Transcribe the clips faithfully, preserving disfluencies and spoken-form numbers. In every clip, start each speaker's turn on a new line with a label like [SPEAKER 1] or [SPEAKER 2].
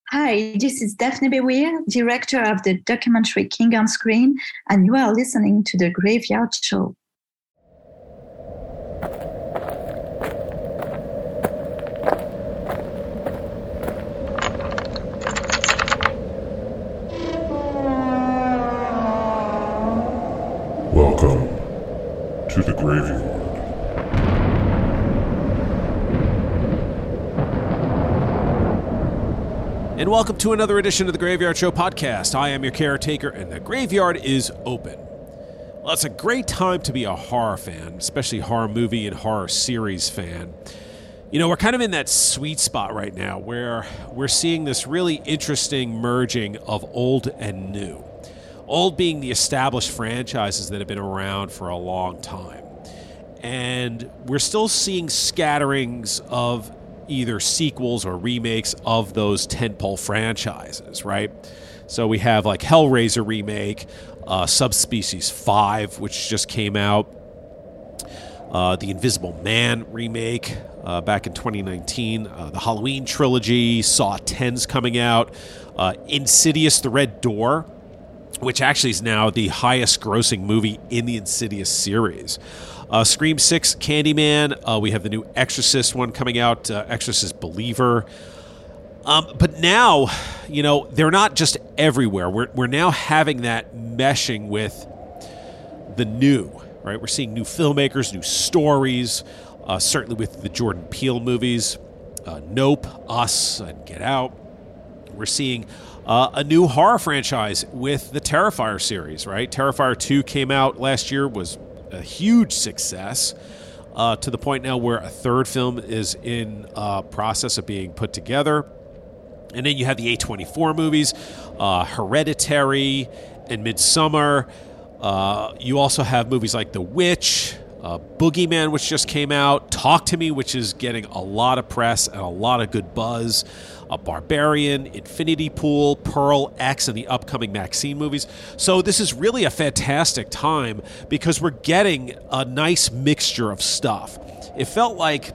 [SPEAKER 1] Hi, this is Daphne Bewir, director of the documentary King on Screen, and you are listening to The Graveyard Show.
[SPEAKER 2] Welcome to The Graveyard.
[SPEAKER 3] And welcome to another edition of the Graveyard Show podcast. I am your caretaker, and the graveyard is open. Well, it's a great time to be a horror fan, especially horror movie and horror series fan. You know, we're kind of in that sweet spot right now where we're seeing this really interesting merging of old and new. Old being the established franchises that have been around for a long time. And we're still seeing scatterings of either sequels or remakes of those tentpole franchises, right? So we have like Hellraiser remake, uh, Subspecies five, which just came out, uh, the Invisible Man remake uh, back in twenty nineteen, uh, the Halloween trilogy, Saw ten's coming out, uh, Insidious: The Red Door, which actually is now the highest grossing movie in the Insidious series. Uh, Scream six, Candyman. Uh, we have the new Exorcist one coming out, uh, Exorcist Believer. Um, but now, you know, they're not just everywhere. We're, we're now having that meshing with the new, right? We're seeing new filmmakers, new stories, uh, certainly with the Jordan Peele movies, uh, Nope, Us, and Get Out. We're seeing uh, a new horror franchise with the Terrifier series, right? Terrifier two came out last year, was a huge success, uh, to the point now where a third film is in uh, process of being put together. And then you have the A twenty-four movies, uh, Hereditary and Midsommar. Uh, you also have movies like The Witch, uh, Boogeyman, which just came out, Talk to Me, which is getting a lot of press and a lot of good buzz, a Barbarian, Infinity Pool, Pearl, X, and the upcoming Maxine movies. So this is really a fantastic time because we're getting a nice mixture of stuff. It felt like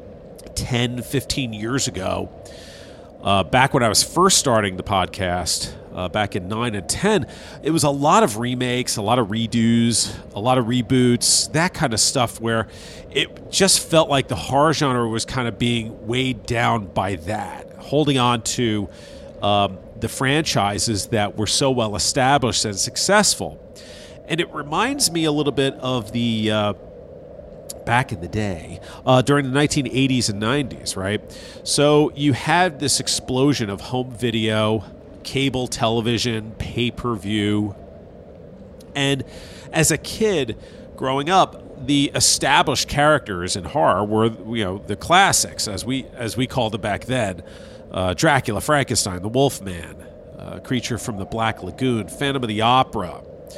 [SPEAKER 3] ten, fifteen years ago, uh, back when I was first starting the podcast, uh, back in nine and ten, it was a lot of remakes, a lot of redos, a lot of reboots, that kind of stuff where it just felt like the horror genre was kind of being weighed down by that, holding on to um, the franchises that were so well established and successful. And it reminds me a little bit of the uh, back in the day, uh, during the nineteen eighties and nineties, right? So you had this explosion of home video, cable television, pay-per-view. And as a kid growing up, the established characters in horror were, you know, the classics, as we as we called it back then. Uh, Dracula, Frankenstein, the Wolfman, uh, Creature from the Black Lagoon, Phantom of the Opera.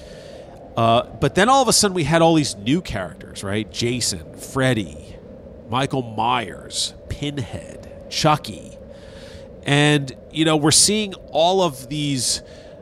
[SPEAKER 3] Uh, but then all of a sudden we had all these new characters, right? Jason, Freddy, Michael Myers, Pinhead, Chucky. And, you know, we're seeing all of these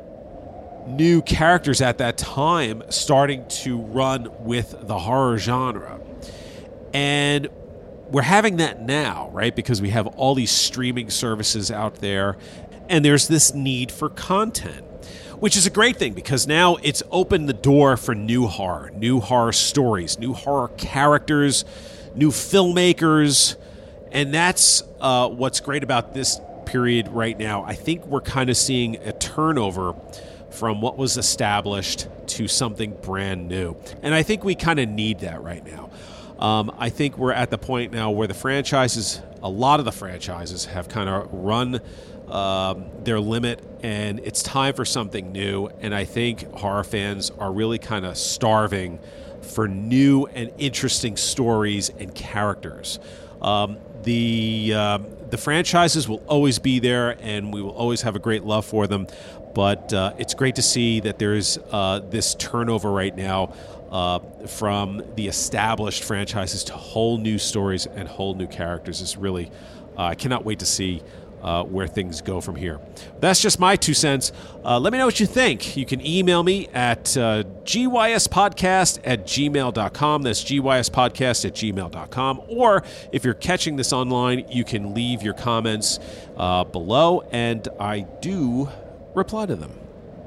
[SPEAKER 3] new characters at that time starting to run with the horror genre. And we're having that now, right? Because we have all these streaming services out there, and there's this need for content, which is a great thing because now it's opened the door for new horror, new horror stories, new horror characters, new filmmakers, and that's uh, what's great about this period right now. I think we're kind of seeing a turnover from what was established to something brand new, and I think we kind of need that right now. Um, I think we're at the point now where the franchises, a lot of the franchises have kind of run um, their limit, and it's time for something new. And I think horror fans are really kind of starving for new and interesting stories and characters. Um, the um, the franchises will always be there, and we will always have a great love for them. But uh, it's great to see that there's uh, this turnover right now uh, from the established franchises to whole new stories and whole new characters. Is really, uh, I cannot wait to see uh, where things go from here. That's just my two cents. Uh, let me know what you think. You can email me at uh, gyspodcast at gmail dot com. That's gyspodcast at gmail dot com. Or if you're catching this online, you can leave your comments uh, below, and I do reply to them.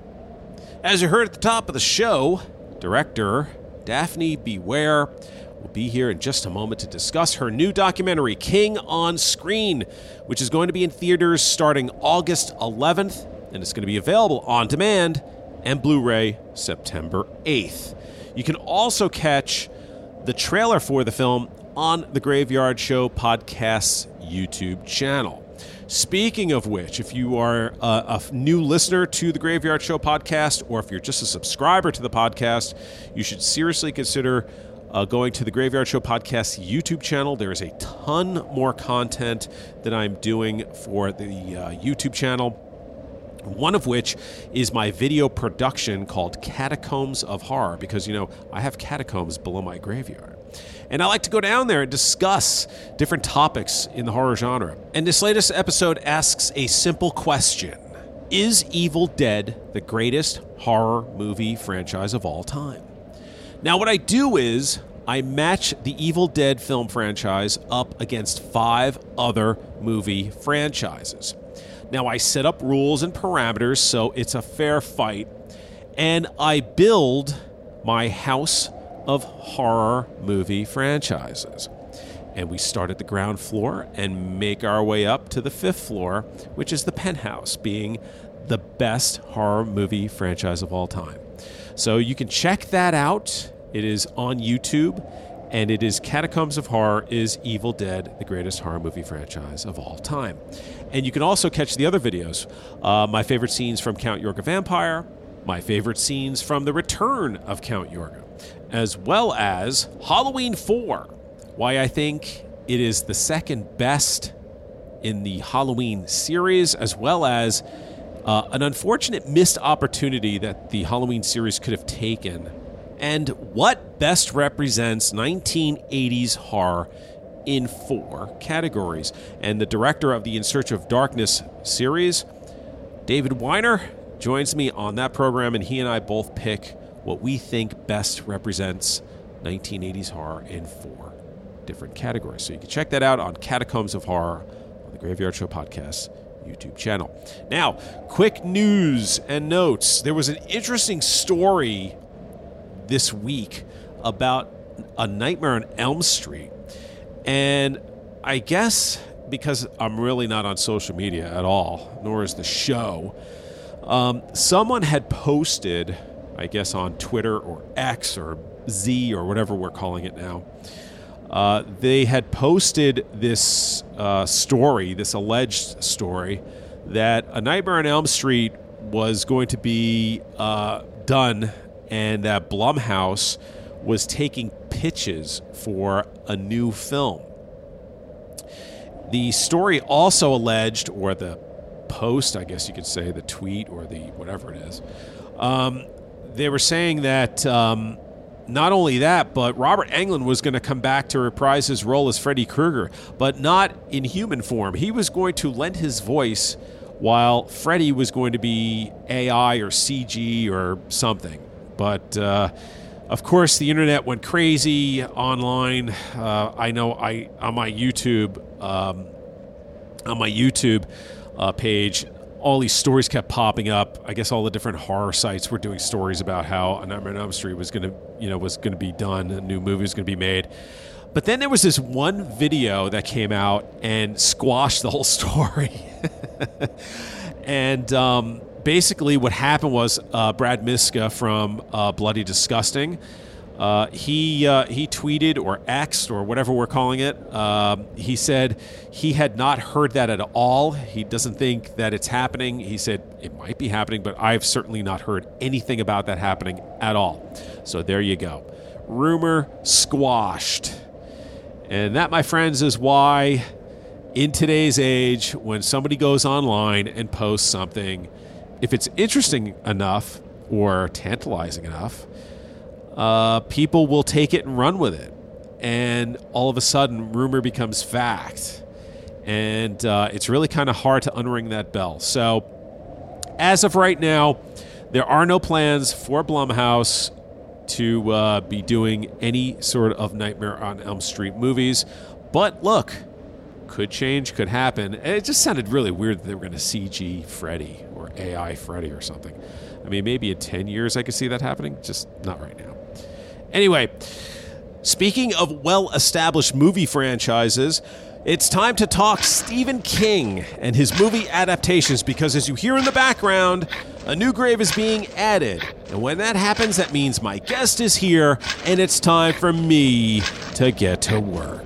[SPEAKER 3] As you heard at the top of the show, director Daphne Beware will be here in just a moment to discuss her new documentary, King on Screen, which is going to be in theaters starting August eleventh, and it's going to be available on demand and Blu-ray September eighth. You can also catch the trailer for the film on the Graveyard Show Podcast's YouTube channel. Speaking of which, if you are a, a new listener to the Graveyard Show podcast, or if you're just a subscriber to the podcast, you should seriously consider uh, going to the Graveyard Show podcast YouTube channel. There is a ton more content that I'm doing for the uh, YouTube channel, one of which is my video production called Catacombs of Horror, because, you know, I have catacombs below my graveyard. And I like to go down there and discuss different topics in the horror genre. And this latest episode asks a simple question. Is Evil Dead the greatest horror movie franchise of all time? Now, what I do is I match the Evil Dead film franchise up against five other movie franchises. Now, I set up rules and parameters so it's a fair fight, and I build my house of horror movie franchises. And we start at the ground floor and make our way up to the fifth floor, which is the penthouse, being the best horror movie franchise of all time. So you can check that out. It is on YouTube, and it is Catacombs of Horror, Is Evil Dead the greatest horror movie franchise of all time? And you can also catch the other videos. Uh, my favorite scenes from Count Yorga Vampire, my favorite scenes from The Return of Count Yorga, as well as Halloween four, why I think it is the second best in the Halloween series, as well as uh, an unfortunate missed opportunity that the Halloween series could have taken, and what best represents nineteen eighties horror in four categories. And the director of the In Search of Darkness series, David Weiner, joins me on that program, and he and I both pick what we think best represents nineteen eighties horror in four different categories. So you can check that out on Catacombs of Horror on the Graveyard Show Podcast YouTube channel. Now, quick news and notes. There was an interesting story this week about A Nightmare on Elm Street. And I guess because I'm really not on social media at all, nor is the show, um, someone had posted, I guess on Twitter or X or Z or whatever we're calling it now, uh, they had posted this uh, story, this alleged story, that A Nightmare on Elm Street was going to be uh, done, and that Blumhouse was taking pitches for a new film. The story also alleged, or the post, I guess you could say, the tweet or the whatever it is, um, they were saying that um, not only that, but Robert Englund was going to come back to reprise his role as Freddy Krueger, but not in human form. He was going to lend his voice, while Freddy was going to be A I or C G or something. But uh, of course, the internet went crazy online. Uh, I know I on my YouTube um, on my YouTube uh, page, all these stories kept popping up. I guess all the different horror sites were doing stories about how A Nightmare on Elm Street was going to, you know, was going to be done. A new movie was going to be made. But then there was this one video that came out and squashed the whole story. and um, basically what happened was uh, Brad Miska from uh, Bloody Disgusting, uh, he uh, he tweeted or X'd or whatever we're calling it. Uh, he said he had not heard that at all. He doesn't think that it's happening. He said it might be happening, but I've certainly not heard anything about that happening at all. So there you go. Rumor squashed. And that, my friends, is why in today's age, when somebody goes online and posts something, if it's interesting enough or tantalizing enough, uh, people will take it and run with it. And all of a sudden, rumor becomes fact. and uh, it's really kind of hard to unring that bell. So as of right now, there are no plans for Blumhouse to uh, be doing any sort of Nightmare on Elm Street movies. But look, could change, could happen. It just sounded really weird that they were going to C G Freddy or A I Freddy or something. I mean, maybe in ten years I could see that happening, just not right now. Anyway, speaking of well-established movie franchises, it's time to talk Stephen King and his movie adaptations, because as you hear in the background, a new grave is being added. And when that happens, that means my guest is here, and it's time for me to get to work.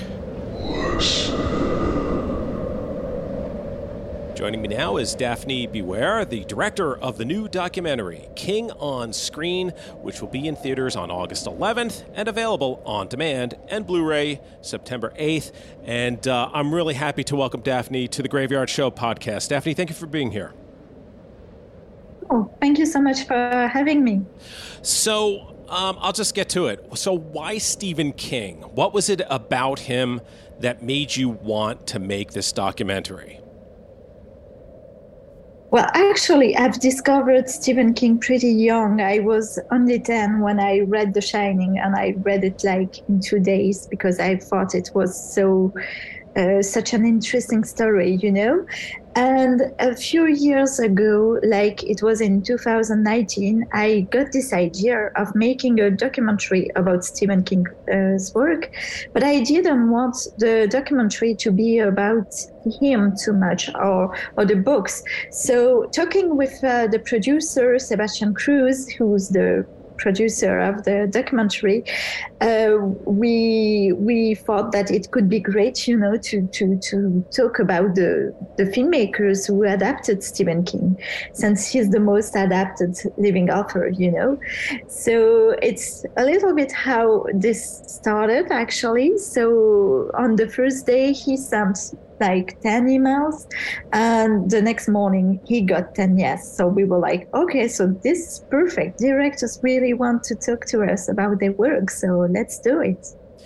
[SPEAKER 3] Joining me now is Daphne Beware, the director of the new documentary, King on Screen, which will be in theaters on August eleventh and available on demand and Blu-ray September eighth. And uh, I'm really happy to welcome Daphne to the Graveyard Show podcast. Daphne, thank you for being here.
[SPEAKER 1] Oh, thank you so much for having me.
[SPEAKER 3] So um, I'll just get to it. So why Stephen King? What was it about him that made you want to make this documentary?
[SPEAKER 1] Well, actually, I've discovered Stephen King pretty young. I was only ten when I read The Shining, and I read it like in two days because I thought it was so uh, such an interesting story, you know. And a few years ago, like it was in two thousand nineteen, I got this idea of making a documentary about Stephen King's work, but I didn't want the documentary to be about him too much, or or the books. So talking with uh, the producer, Sebastian Cruz, who's the producer of the documentary, uh, we we thought that it could be great, you know, to to to talk about the the filmmakers who adapted Stephen King, since he's the most adapted living author, you know. So it's a little bit how this started, actually. So on the first day, he sent like ten emails, and the next morning he got ten yes. So we were like, okay, so this is perfect. Directors really want to talk to us about their work, so let's do it.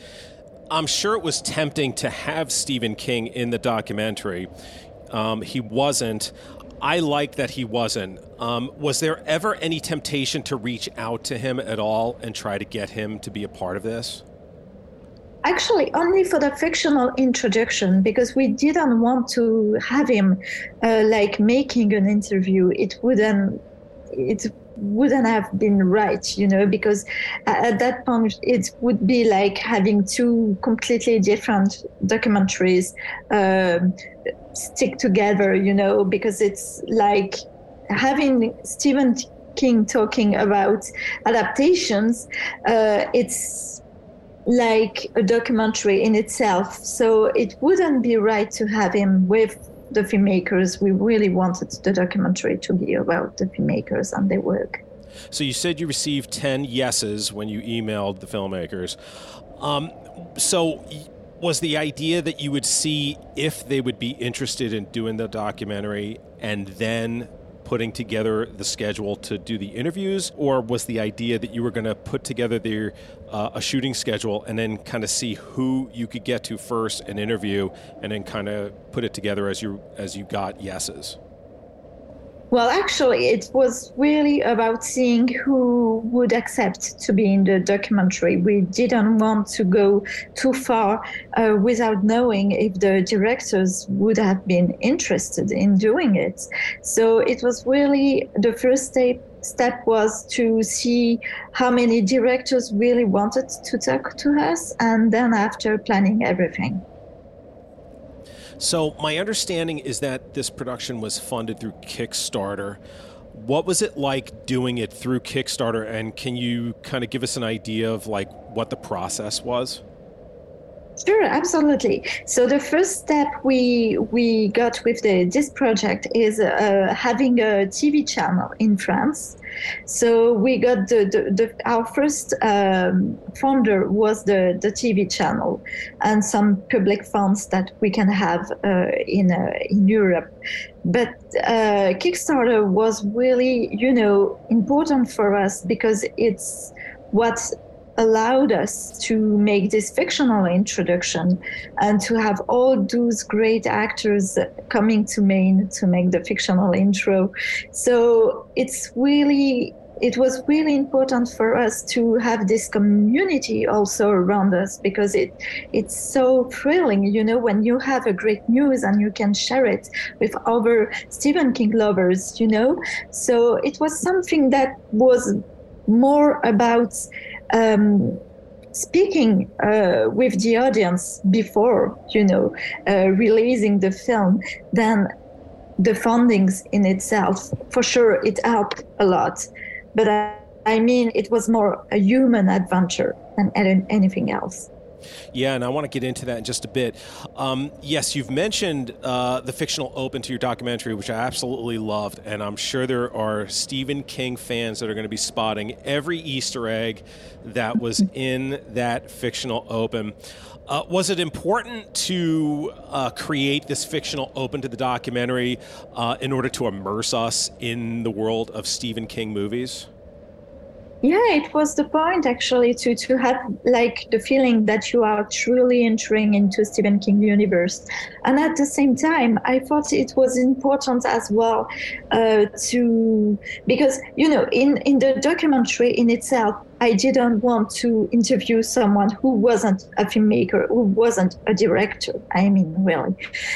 [SPEAKER 3] I'm sure it was tempting to have Stephen King in the documentary. Um, he wasn't. I like that he wasn't. Um, was there ever any temptation to reach out to him at all and try to get him to be a part of this?
[SPEAKER 1] Actually, only for the fictional introduction, because we didn't want to have him uh, like making an interview. It wouldn't, it wouldn't have been right, you know, because at that point it would be like having two completely different documentaries uh, stick together, you know, because it's like having Stephen King talking about adaptations. Uh, it's like a documentary in itself. So it wouldn't be right to have him with the filmmakers. We really wanted the documentary to be about the filmmakers and their work.
[SPEAKER 3] So you said you received ten yeses when you emailed the filmmakers. Um, so was the idea that you would see if they would be interested in doing the documentary and then putting together the schedule to do the interviews, or was the idea that you were going to put together their uh, a shooting schedule and then kind of see who you could get to first and interview, and then kind of put it together as you as you got yeses?
[SPEAKER 1] Well, actually, it was really about seeing who would accept to be in the documentary. We didn't want to go too far uh, without knowing if the directors would have been interested in doing it. So it was really the first step. Step was to see how many directors really wanted to talk to us, and then after planning everything.
[SPEAKER 3] So my understanding is that this production was funded through Kickstarter. What was it like doing it through Kickstarter, and can you kind of give us an idea of like what the process was?
[SPEAKER 1] Sure, absolutely. So the first step we we got with the, this project is uh, having a T V channel in France. So we got the, the, the our first um, funder was the, the T V channel and some public funds that we can have uh, in uh, in Europe. But uh, Kickstarter was really, you know, important for us because it's what allowed us to make this fictional introduction and to have all those great actors coming to Maine to make the fictional intro. So it's really, it was really important for us to have this community also around us, because it it's so thrilling, you know, when you have a great news and you can share it with other Stephen King lovers, you know. So it was something that was more about um, speaking uh, with the audience before, you know, uh, releasing the film than the fundings in itself. For sure, it helped a lot. But I, I mean, it was more a human adventure than anything else.
[SPEAKER 4] Yeah, and I want to get into that in just a bit. Um, yes, you've mentioned uh, the fictional open to your documentary, which I absolutely loved, and I'm sure there are Stephen King fans that are going to be spotting every Easter egg that was in that fictional open. Uh, was it important to uh, create this fictional open to the documentary uh, in order to immerse us in the world of Stephen King movies?
[SPEAKER 1] Yeah, it was the point actually to, to have like the feeling that you are truly entering into Stephen King universe. And at the same time, I thought it was important as well uh, to, because, you know, in, in the documentary in itself, I didn't want to interview someone who wasn't a filmmaker, who wasn't a director, I mean, really.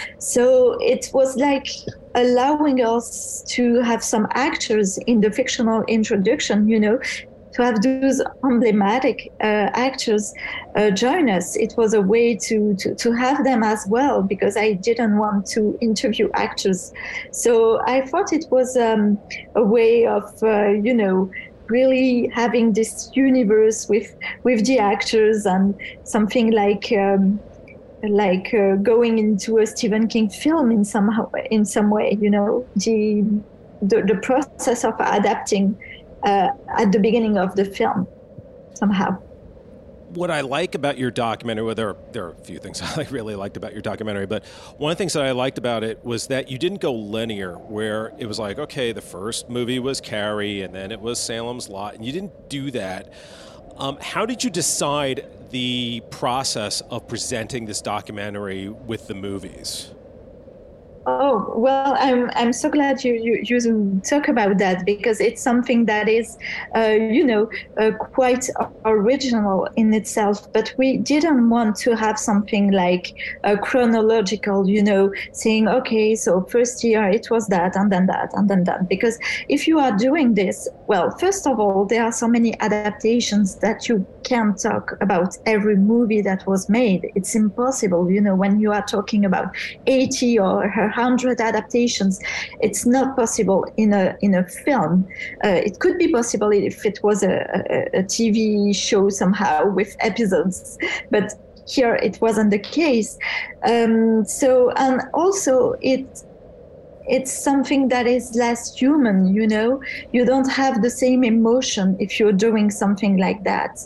[SPEAKER 1] So it was like allowing us to have some actors in the fictional introduction, you know, to have those emblematic uh, actors uh, join us. It was a way to, to, to have them as well, because I didn't want to interview actors. So I thought it was um, a way of, uh, you know, really having this universe with with the actors, and something like um, like uh, going into a Stephen King film in some in some way, you know, the the, the process of adapting uh, at the beginning of the film somehow.
[SPEAKER 4] What I like about your documentary, well, there are, there are a few things I really liked about your documentary, but one of the things that I liked about it was that you didn't go linear, where it was like, okay, the first movie was Carrie, and then it was Salem's Lot, and you didn't do that. Um, how did you decide the process of presenting this documentary with the movies?
[SPEAKER 1] Oh, well, I'm I'm so glad you, you, you talk about that, because it's something that is, uh, you know, uh, quite original in itself. But we didn't want to have something like a chronological, you know, saying, okay, so first year it was that, and then that, and then that. Because if you are doing this, well, first of all, there are so many adaptations that you can't talk about every movie that was made. It's impossible, you know, when you are talking about eighty or one hundred adaptations, it's not possible in a in a film. Uh, it could be possible if it was a, a, a T V show somehow with episodes, but here it wasn't the case. Um, so, and also it it's something that is less human, you know. You don't have the same emotion if you're doing something like that.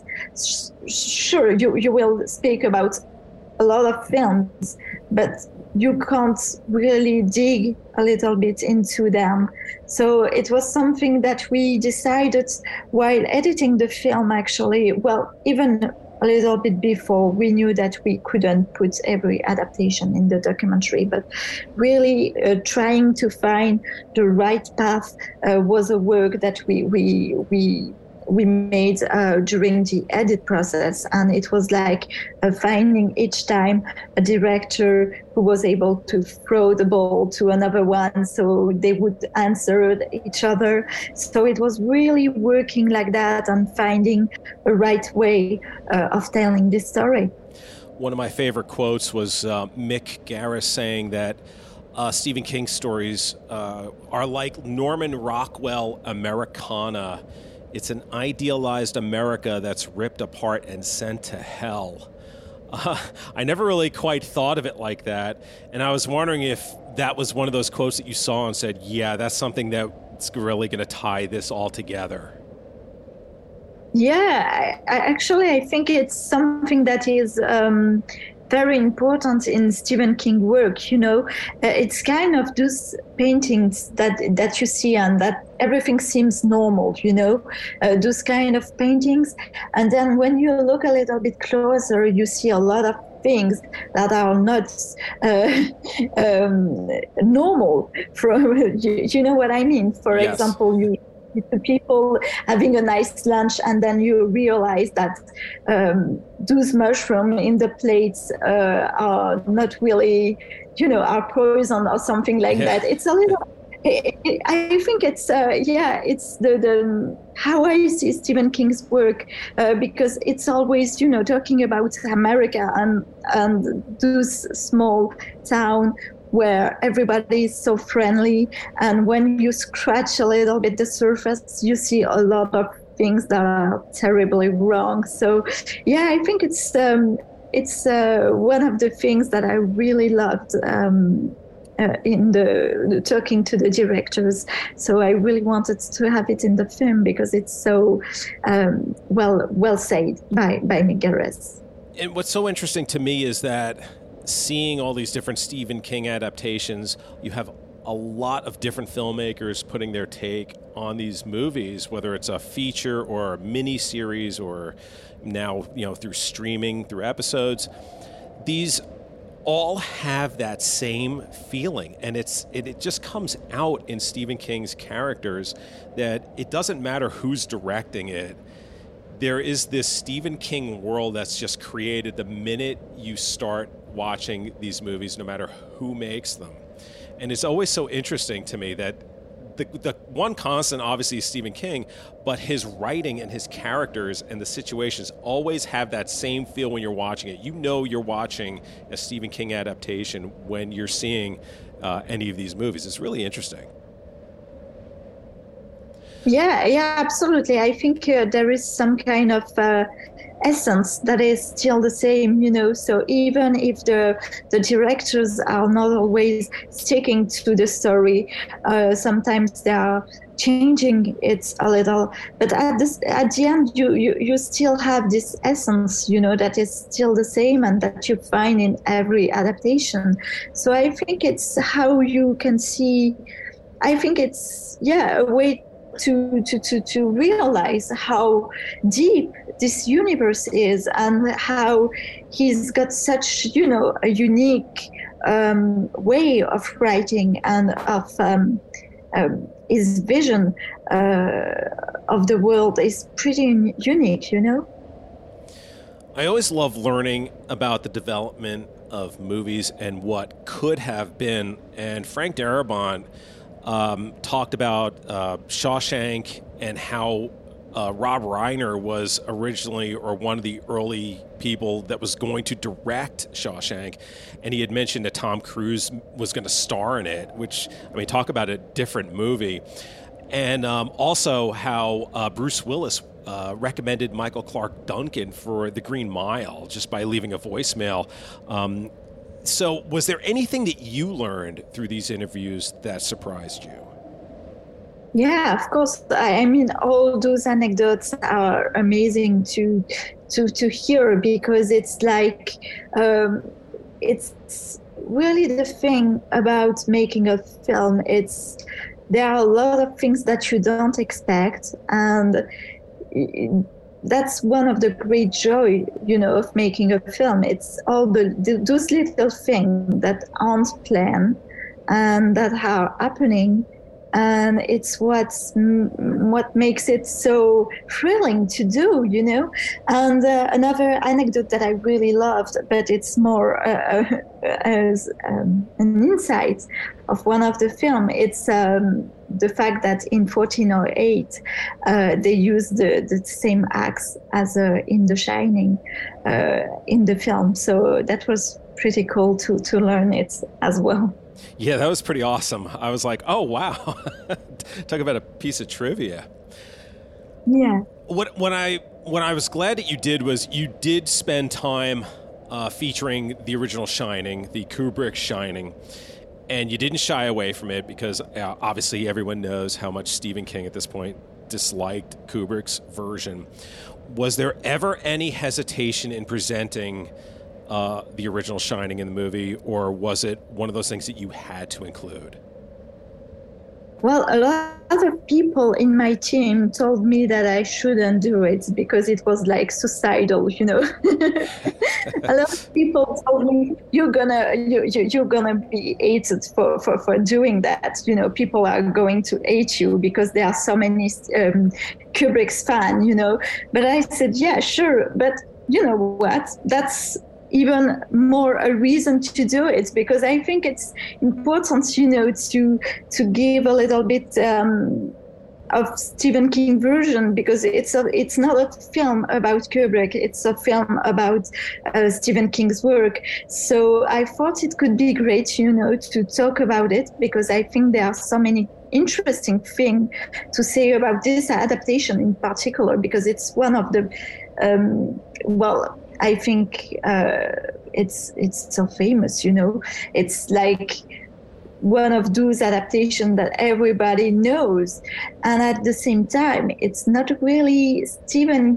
[SPEAKER 1] Sure, you, you will speak about a lot of films, but you can't really dig a little bit into them. So it was something that we decided while editing the film, actually. Well, even a little bit before, we knew that we couldn't put every adaptation in the documentary, but really uh, trying to find the right path uh, was a work that we we we we made uh, during the edit process. And it was like uh, finding each time a director who was able to throw the ball to another one, so they would answer each other. So it was really working like that and finding a right way uh, of telling this story.
[SPEAKER 4] One of my favorite quotes was uh, Mick Garris saying that uh, Stephen King stories uh, are like Norman Rockwell Americana. It's an idealized America that's ripped apart and sent to hell. Uh, I never really quite thought of it like that. And I was wondering if that was one of those quotes that you saw and said, yeah, that's something that's really going to tie this all together.
[SPEAKER 1] Yeah, I, I actually, I think it's something that is um, very important in Stephen King work. You know, uh, it's kind of those paintings that that you see and that everything seems normal. You know, uh, those kind of paintings, and then when you look a little bit closer, you see a lot of things that are not uh, um, normal. From you, you know what I mean? For
[SPEAKER 4] Yes.
[SPEAKER 1] example, you. The people having a nice lunch, and then you realize that um, those mushrooms in the plates uh, are not really, you know, are poison or something like
[SPEAKER 4] Yeah.
[SPEAKER 1] that. It's a little. I I think it's uh, yeah, it's the, the how I see Stephen King's work uh, because it's always, you know, talking about America and and those small town where everybody is so friendly, and when you scratch a little bit the surface, you see a lot of things that are terribly wrong. So, yeah, I think it's um, it's uh, one of the things that I really loved um, uh, in the, the talking to the directors. So I really wanted to have it in the film because it's so um, well well said by by Mick Garris.
[SPEAKER 4] And what's so interesting to me is that seeing all these different Stephen King adaptations, you have a lot of different filmmakers putting their take on these movies, whether it's a feature or a mini series or now, you know, through streaming, through episodes. These all have that same feeling, and it's it, it just comes out in Stephen King's characters that it doesn't matter who's directing it. There is this Stephen King world that's just created the minute you start watching these movies, no matter who makes them. And it's always so interesting to me that the, the one constant obviously is Stephen King, but his writing and his characters and the situations always have that same feel when you're watching it. You know you're watching a Stephen King adaptation when you're seeing uh, any of these movies. It's really interesting.
[SPEAKER 1] Yeah, yeah, absolutely. I think uh, there is some kind of uh, essence that is still the same, you know. So even if the the directors are not always sticking to the story, uh, sometimes they are changing it a little. But at this, at the end, you, you you still have this essence, you know, that is still the same and that you find in every adaptation. So I think it's how you can see. I think it's yeah a way to to to to realize how deep this universe is and how he's got such, you know, a unique um, way of writing and of um, um, his vision uh, of the world is pretty unique, you know.
[SPEAKER 4] I always love learning about the development of movies and what could have been, and Frank Darabont Um, talked about uh, Shawshank and how uh, Rob Reiner was originally, or one of the early people that was going to direct Shawshank, and he had mentioned that Tom Cruise was going to star in it, which, I mean, talk about a different movie. And um, also how uh, Bruce Willis uh, recommended Michael Clarke Duncan for The Green Mile just by leaving a voicemail. Um, So was there anything that you learned through these interviews that surprised you?
[SPEAKER 1] Yeah, of course. I mean, all those anecdotes are amazing to to to hear because it's like um, it's really the thing about making a film. It's there are a lot of things that you don't expect, and that's one of the great joy, you know, of making a film. It's all the, the those little things that aren't planned and that are happening, and it's what's what makes it so thrilling to do, you know. And uh, another anecdote that I really loved, but it's more uh, as um, an insight of one of the film. It's um, the fact that in fourteen oh eight uh, they used the, the same axe as uh, in The Shining uh, in the film. So that was pretty cool to to learn it as well.
[SPEAKER 4] Yeah, that was pretty awesome. I was like, oh, wow. Talk about a piece of trivia.
[SPEAKER 1] Yeah.
[SPEAKER 4] What when I what I was glad that you did was you did spend time uh, featuring the original Shining, the Kubrick Shining, and you didn't shy away from it because uh, obviously everyone knows how much Stephen King at this point disliked Kubrick's version. Was there ever any hesitation in presenting uh, the original Shining in the movie, or was it one of those things that you had to include?
[SPEAKER 1] Well, a lot of people in my team told me that I shouldn't do it because it was like suicidal, you know. A lot of people told me you're gonna you, you you're gonna be hated for, for, for doing that. You know, people are going to hate you because there are so many um, Kubrick's fan, you know. But I said, yeah, sure, but you know what? That's even more a reason to do it, because I think it's important, you know, to to give a little bit um, of Stephen King version, because it's a it's not a film about Kubrick, it's a film about uh, Stephen King's work. So I thought it could be great, you know, to talk about it, because I think there are so many interesting things to say about this adaptation in particular, because it's one of the um, well. I think uh, it's it's so famous, you know. It's like one of those adaptations that everybody knows, and at the same time, it's not really Stephen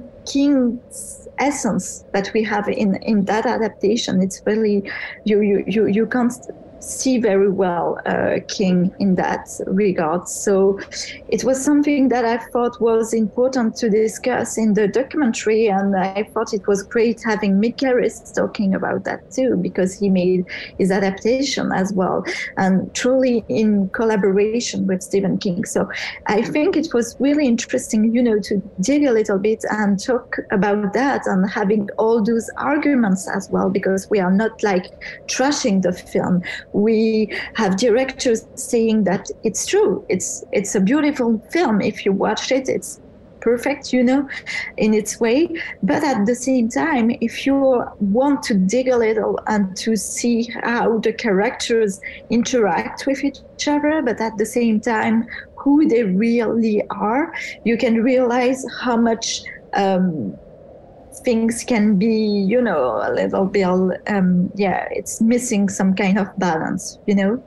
[SPEAKER 1] King's essence that we have in, in that adaptation. It's really you you you you can't see very well uh, King in that regard. So it was something that I thought was important to discuss in the documentary, and I thought it was great having Mick Garris talking about that too, because he made his adaptation as well, and truly in collaboration with Stephen King. So I think it was really interesting, you know, to dig a little bit and talk about that, and having all those arguments as well, because we are not like trashing the film. We have directors saying that it's true. It's it's a beautiful film. If you watch it, it's perfect, you know, in its way. But at the same time, if you want to dig a little and to see how the characters interact with each other, but at the same time, who they really are, you can realize how much um, things can be, you know, a little bit, um, yeah, it's missing some kind of balance, you know?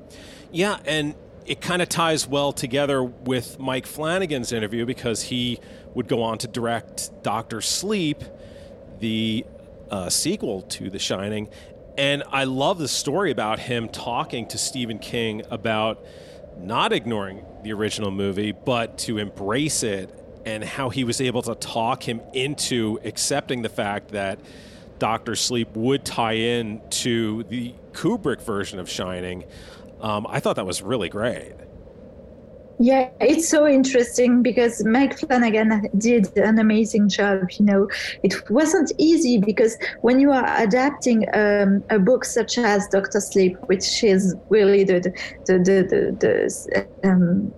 [SPEAKER 4] Yeah, and it kind of ties well together with Mike Flanagan's interview, because he would go on to direct Doctor Sleep, the uh, sequel to The Shining. And I love the story about him talking to Stephen King about not ignoring the original movie, but to embrace it, and how he was able to talk him into accepting the fact that Doctor Sleep would tie in to the Kubrick version of Shining. Um, I thought that was really great.
[SPEAKER 1] Yeah, it's so interesting because Mike Flanagan did an amazing job. You know, it wasn't easy, because when you are adapting um, a book such as Doctor Sleep, which is really the the the the, the um,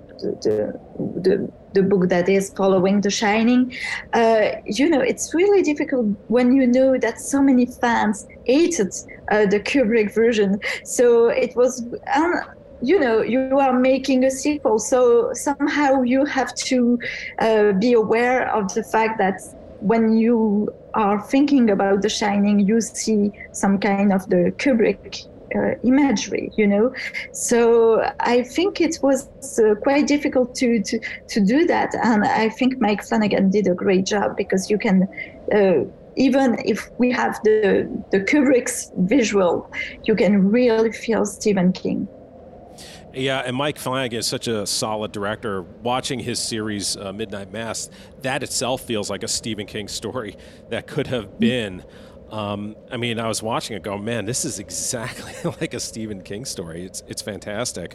[SPEAKER 1] the, the the book that is following The Shining, uh, you know, it's really difficult when you know that so many fans hated uh, the Kubrick version. So it was, um, you know, you are making a sequel, so somehow you have to uh, be aware of the fact that when you are thinking about The Shining, you see some kind of the Kubrick Uh, imagery, you know. So I think it was uh, quite difficult to, to to do that, and I think Mike Flanagan did a great job, because you can uh, even if we have the the Kubrick's visual, you can really feel Stephen King.
[SPEAKER 4] Yeah, and Mike Flanagan is such a solid director. Watching his series uh, Midnight Mass, that itself feels like a Stephen King story that could have been. Um, I mean, I was watching it going, man, this is exactly like a Stephen King story. It's it's fantastic.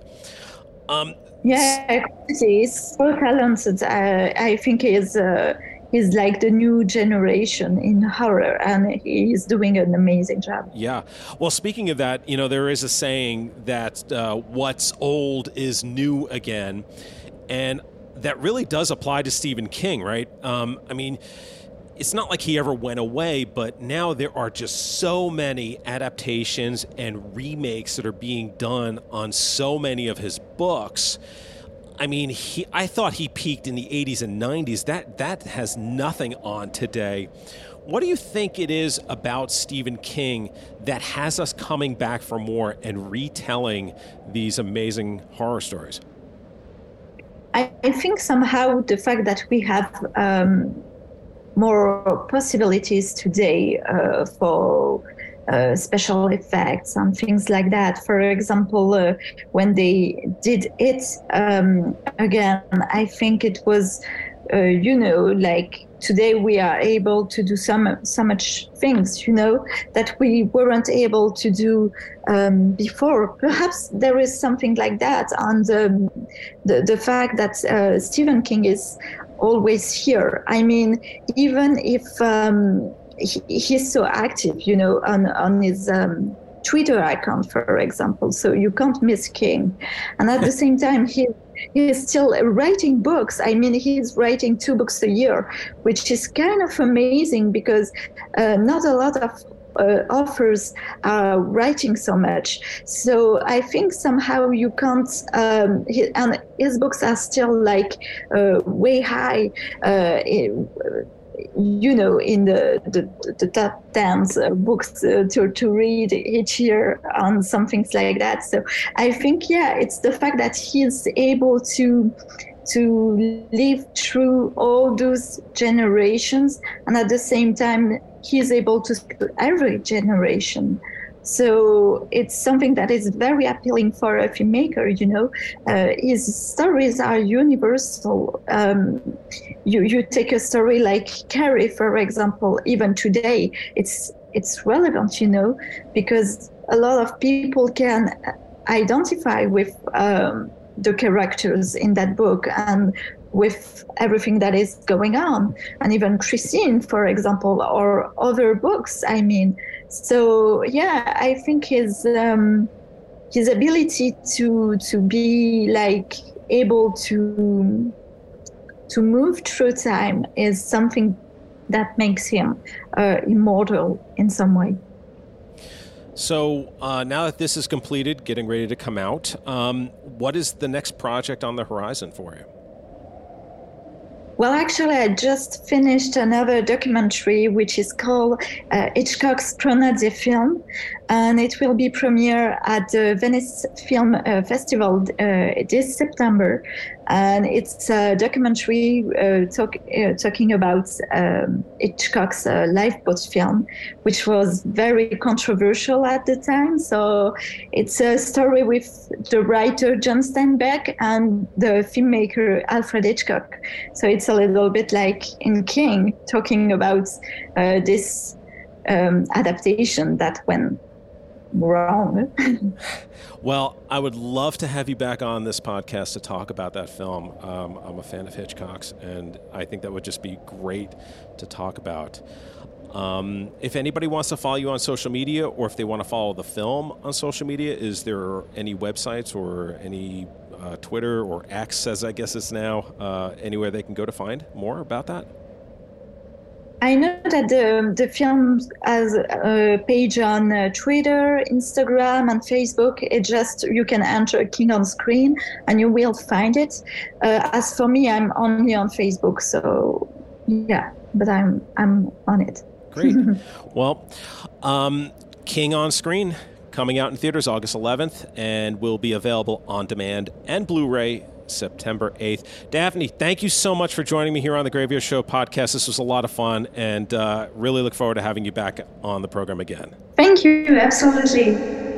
[SPEAKER 4] Um,
[SPEAKER 1] yeah, he's so talented. Uh, I think he's, uh, he's like the new generation in horror, and he's doing an amazing job.
[SPEAKER 4] Yeah. Well, speaking of that, you know, there is a saying that uh, what's old is new again. And that really does apply to Stephen King, right? Um, I mean, it's not like he ever went away, but now there are just so many adaptations and remakes that are being done on so many of his books. I mean, he, I thought he peaked in the eighties and nineties. That that has nothing on today. What do you think it is about Stephen King that has us coming back for more and retelling these amazing horror stories?
[SPEAKER 1] I, I think somehow the fact that we have um, more possibilities today uh, for uh, special effects and things like that. For example, uh, when they did it um, again, I think it was, uh, you know, like today we are able to do so, so much things, you know, that we weren't able to do um, before. Perhaps there is something like that. And um, the, the fact that uh, Stephen King is always here. I mean, even if um, he, he's so active, you know, on, on his um, Twitter account, for example, so you can't miss King. And at the same time, he He's still writing books. I mean, he's writing two books a year, which is kind of amazing because uh, not a lot of uh, authors are writing so much. So I think somehow you can't, um, he, and his books are still like uh, way high, uh, in, you know, in the, the, the top tens uh, books uh, to, to read each year on some things like that. So I think, yeah, it's the fact that he's able to to live through all those generations, and at the same time, he's able to speak to every generation. So it's something that is very appealing for a filmmaker, you know. Uh, his stories are universal. Um, you you take a story like Carrie, for example, even today, it's it's relevant, you know, because a lot of people can identify with um, the characters in that book and with everything that is going on, and even Christine, for example, or other books. I mean, so yeah, I think his um, his ability to to be like able to to move through time is something that makes him uh, immortal in some way.
[SPEAKER 4] So uh, now that this is completed, getting ready to come out, um, what is the next project on the horizon for you?
[SPEAKER 1] Well, actually, I just finished another documentary, which is called uh, Hitchcock's Grenadier film, and it will be premiere at the Venice Film uh, Festival uh, this September. And it's a documentary uh, talk, uh, talking about um, Hitchcock's uh, lifeboat film, which was very controversial at the time. So it's a story with the writer John Steinbeck and the filmmaker Alfred Hitchcock. So it's a little bit like in King, talking about uh, this um, adaptation that went wrong.
[SPEAKER 4] Well, I would love to have you back on this podcast to talk about that film. Um, I'm a fan of Hitchcock's, and I think that would just be great to talk about. Um, if anybody wants to follow you on social media, or if they want to follow the film on social media, is there any websites or any uh, Twitter or X, as I guess it's now, uh, anywhere they can go to find more about that?
[SPEAKER 1] I know that the, the film has a page on uh, Twitter, Instagram, and Facebook. It just, you can enter King on Screen and you will find it. Uh, as for me, I'm only on Facebook, so yeah, but I'm I'm on it.
[SPEAKER 4] Great. Well, um, King on Screen, coming out in theaters August eleventh, and will be available on demand and Blu-ray September eighth. Daphne, thank you so much for joining me here on the Graveyard Show podcast. This was a lot of fun, and uh, really look forward to having you back on the program again.
[SPEAKER 1] Thank you. Absolutely.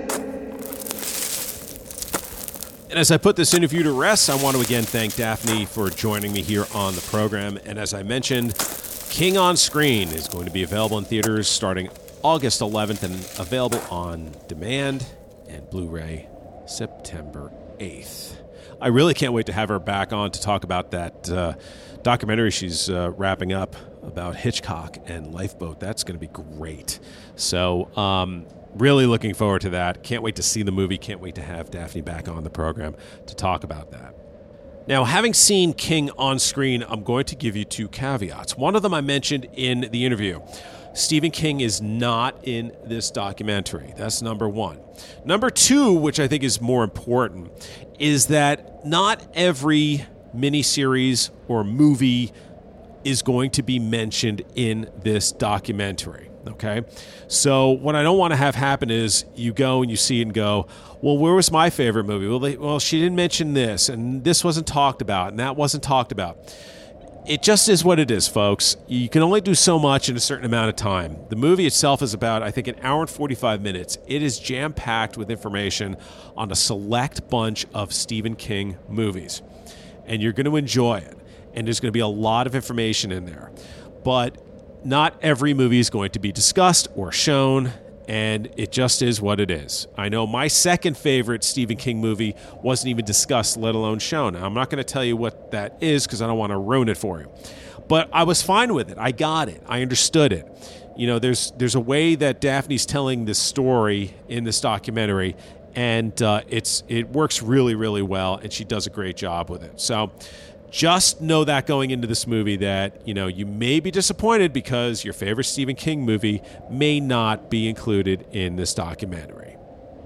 [SPEAKER 3] And as I put this interview to rest, I want to again thank Daphne for joining me here on the program. And as I mentioned, King on Screen is going to be available in theaters starting August eleventh and available on demand and Blu-ray September eighth. I really can't wait to have her back on to talk about that uh, documentary she's uh, wrapping up about Hitchcock and Lifeboat. That's going to be great. So um, really looking forward to that. Can't wait to see the movie. Can't wait to have Daphne back on the program to talk about that. Now, having seen King on Screen, I'm going to give you two caveats. One of them I mentioned in the interview. Stephen King is not in this documentary. That's number one. Number two, which I think is more important, is that not every miniseries or movie is going to be mentioned in this documentary. Okay? So what I don't want to have happen is you go and you see it and go, well, where was my favorite movie? Well, they, well, she didn't mention this, and this wasn't talked about, and that wasn't talked about. it just is what it is, folks. You can only do so much in a certain amount of time. The movie itself is about, I think, an hour and forty-five minutes. It is jam-packed with information on a select bunch of Stephen King movies. And you're going to enjoy it. And there's going to be a lot of information in there. But not every movie is going to be discussed or shown, and it just is what it is. I know my second favorite Stephen King movie wasn't even discussed, let alone shown. Now, I'm not going to tell you what that is because I don't want to ruin it for you. But I was fine with it. I got it. I understood it. You know, there's there's a way that Daphne's telling this story in this documentary, and uh, it's it works really, really well, and she does a great job with it. So just know that going into this movie that, you know, you may be disappointed because your favorite Stephen King movie may not be included in this documentary.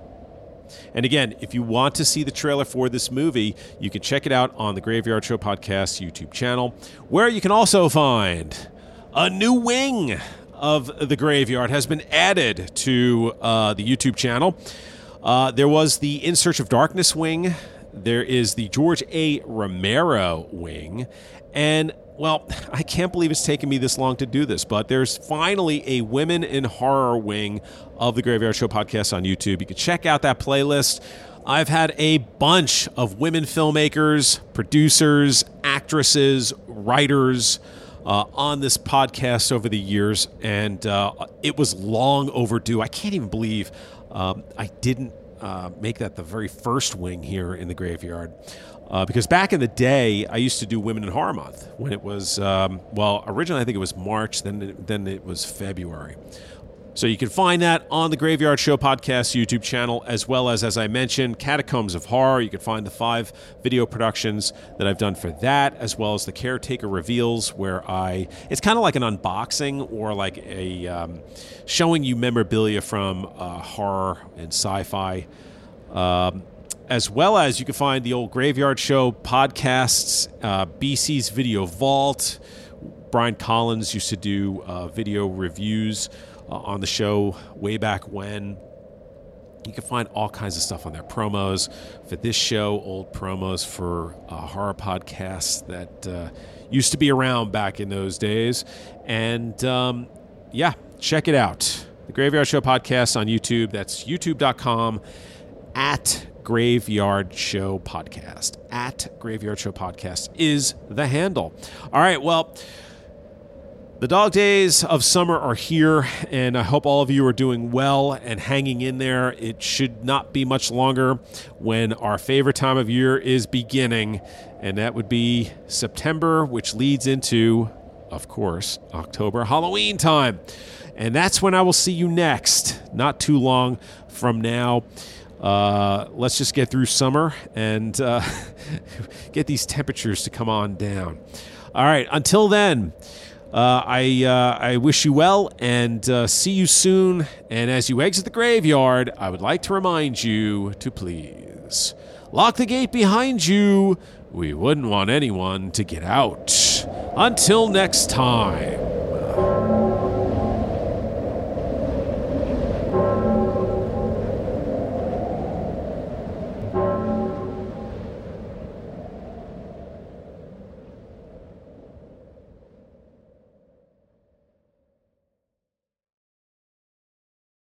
[SPEAKER 3] And again, if you want to see the trailer for this movie, you can check it out on the Graveyard Show Podcast YouTube channel, where you can also find a new wing of the Graveyard has been added to uh, the YouTube channel. Uh, there was the In Search of Darkness wing. There is the George A. Romero wing. And, well, I can't believe it's taken me this long to do this, but there's finally a Women in Horror wing of the Graveyard Show Podcast on YouTube. You can check out that playlist. I've had a bunch of women filmmakers, producers, actresses, writers uh, on this podcast over the years, and uh, it was long overdue. I can't even believe um, I didn't Uh, make that the very first wing here in the Graveyard. Uh, because back in the day, I used to do Women in Horror Month when it was, um, well, originally I think it was March, then it, then it was February. So you can find that on the Graveyard Show Podcast YouTube channel, as well as, as I mentioned, Catacombs of Horror. You can find the five video productions that I've done for that, as well as the Caretaker Reveals, where I, it's kind of like an unboxing or like a um, showing you memorabilia from uh, horror and sci-fi. Um, as well as you can find the old Graveyard Show podcasts, uh, B C's Video Vault. Brian Collins used to do uh, video reviews Uh, on the show way back when. You can find all kinds of stuff on there. Promos for this show, old promos for uh, horror podcasts that uh, used to be around back in those days. And um, yeah, check it out. The Graveyard Show Podcast on YouTube. That's youtube.com at Graveyard Show Podcast. At Graveyard Show Podcast is the handle. All right, well, the dog days of summer are here, and I hope all of you are doing well and hanging in there. It should not be much longer when our favorite time of year is beginning, and that would be September, which leads into, of course, October, Halloween time. And that's when I will see you next, not too long from now. Uh, let's just get through summer and uh, get these temperatures to come on down. All right, until then, Uh, I uh, I wish you well and uh, see you soon. And as you exit the graveyard, I would like to remind you to please lock the gate behind you. We wouldn't want anyone to get out. Until next time.